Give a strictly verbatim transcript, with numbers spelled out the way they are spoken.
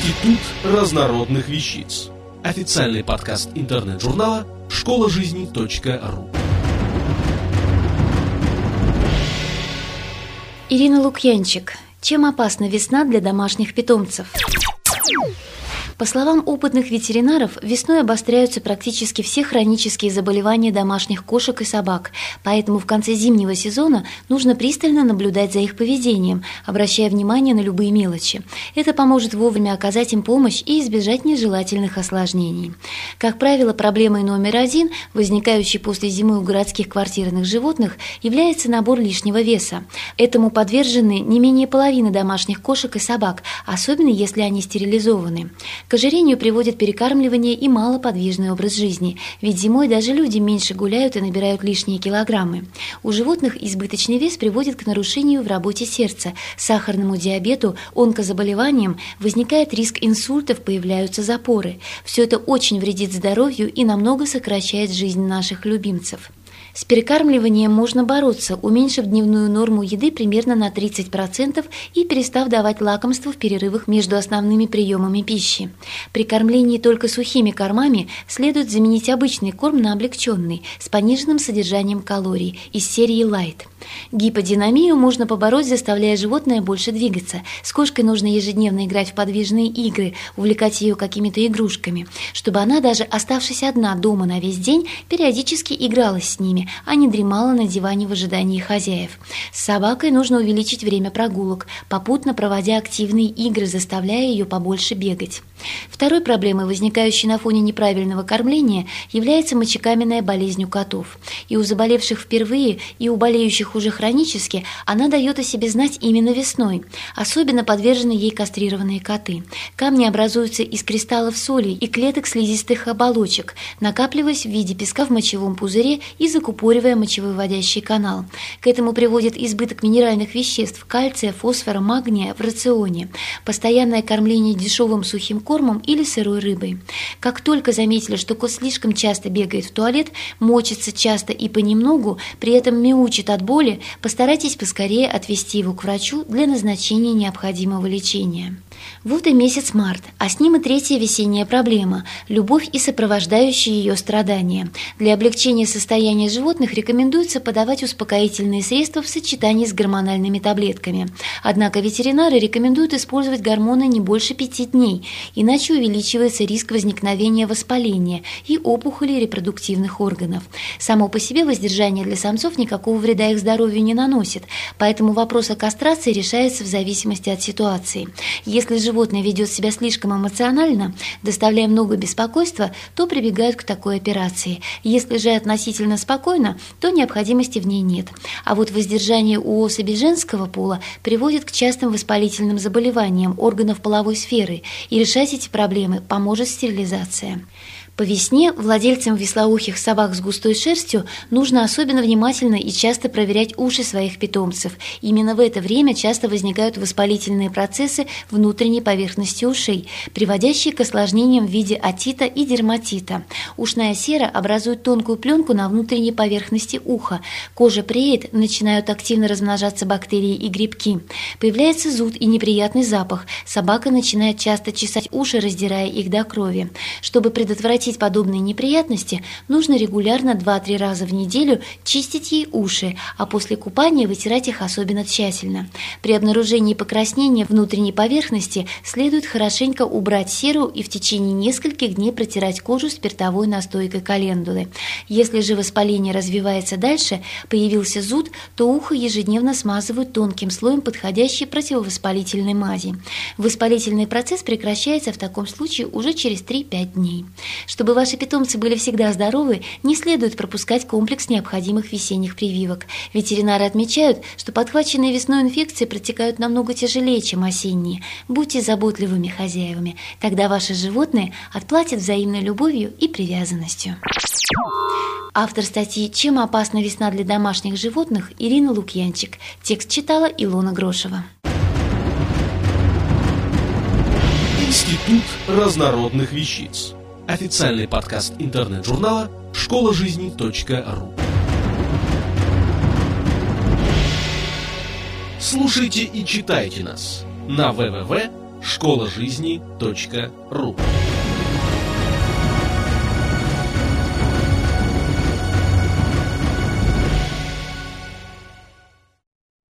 Институт разнородных вещиц. Официальный подкаст интернет-журнала школа жизни точка ру. Ирина Лукьянчик. Чем опасна весна для домашних питомцев? По словам опытных ветеринаров, весной обостряются практически все хронические заболевания домашних кошек и собак, поэтому в конце зимнего сезона нужно пристально наблюдать за их поведением, обращая внимание на любые мелочи. Это поможет вовремя оказать им помощь и избежать нежелательных осложнений. Как правило, проблемой номер один, возникающей после зимы у городских квартирных животных, является набор лишнего веса. Этому подвержены не менее половины домашних кошек и собак, особенно если они стерилизованы. К ожирению приводит перекармливание и малоподвижный образ жизни, ведь зимой даже люди меньше гуляют и набирают лишние килограммы. У животных избыточный вес приводит к нарушению в работе сердца, сахарному диабету, онкозаболеваниям, возникает риск инсультов, появляются запоры. Все это очень вредит здоровью и намного сокращает жизнь наших любимцев. С перекармливанием можно бороться, уменьшив дневную норму еды примерно на тридцать процентов и перестав давать лакомства в перерывах между основными приемами пищи. При кормлении только сухими кормами следует заменить обычный корм на облегченный, с пониженным содержанием калорий, из серии Light. Гиподинамию можно побороть, заставляя животное больше двигаться. С кошкой нужно ежедневно играть в подвижные игры, увлекать ее какими-то игрушками, чтобы она, даже оставшись одна дома на весь день, периодически игралась с ними, а не дремала на диване в ожидании хозяев. С собакой нужно увеличить время прогулок, попутно проводя активные игры, заставляя ее побольше бегать. Второй проблемой, возникающей на фоне неправильного кормления, является мочекаменная болезнь у котов. И у заболевших впервые, и у болеющих уже хронически она дает о себе знать именно весной. Особенно подвержены ей кастрированные коты. Камни образуются из кристаллов соли и клеток слизистых оболочек, накапливаясь в виде песка в мочевом пузыре и закупоривая мочевыводящий канал. К этому приводит избыток минеральных веществ, кальция, фосфора, магния в рационе, постоянное кормление дешевым сухим кормом или сырой рыбой. Как только заметили, что кот слишком часто бегает в туалет, мочится часто и понемногу, при этом мяучит от боли, постарайтесь поскорее отвезти его к врачу для назначения необходимого лечения. Вот и месяц март, а с ним и третья весенняя проблема – любовь и сопровождающие ее страдания. Для облегчения состояния животных рекомендуется подавать успокоительные средства в сочетании с гормональными таблетками. Однако ветеринары рекомендуют использовать гормоны не больше пяти дней, иначе увеличивается риск возникновения воспаления и опухолей репродуктивных органов. Само по себе воздержание для самцов никакого вреда их здоровью не наносит, поэтому вопрос о кастрации решается в зависимости от ситуации. Если животное ведет себя слишком эмоционально, доставляя много беспокойства, то прибегают к такой операции. Если же относительно спокойно, то необходимости в ней нет. А вот воздержание у особей женского пола приводит к частым воспалительным заболеваниям органов половой сферы, и решать эти проблемы поможет стерилизация. По весне владельцам вислоухих собак с густой шерстью нужно особенно внимательно и часто проверять уши своих питомцев. Именно в это время часто возникают воспалительные процессы внутренней поверхности ушей, приводящие к осложнениям в виде отита и дерматита. Ушная сера образует тонкую пленку на внутренней поверхности уха. Кожа преет, начинают активно размножаться бактерии и грибки. Появляется зуд и неприятный запах. Собака начинает часто чесать уши, раздирая их до крови. Чтобы предотвратить подобные неприятности, нужно регулярно два-три раза в неделю чистить ей уши, а после купания вытирать их особенно тщательно. При обнаружении покраснения внутренней поверхности следует хорошенько убрать серу и в течение нескольких дней протирать кожу спиртовой настойкой календулы. Если же воспаление развивается дальше, появился зуд, то ухо ежедневно смазывают тонким слоем подходящей противовоспалительной мази. Воспалительный процесс прекращается в таком случае уже через три-пять дней. Чтобы ваши питомцы были всегда здоровы, не следует пропускать комплекс необходимых весенних прививок. Ветеринары отмечают, что подхваченные весной инфекции протекают намного тяжелее, чем осенние. Будьте заботливыми хозяевами, тогда ваши животные отплатят взаимной любовью и привязанностью. Автор статьи «Чем опасна весна для домашних животных» Ирина Лукьянчик. Текст читала Илона Грошева. Институт разнородных вещиц. Официальный подкаст интернет-журнала школа жизни точка ру. Слушайте и читайте нас на дабл ю дабл ю дабл ю школа жизни точка ру.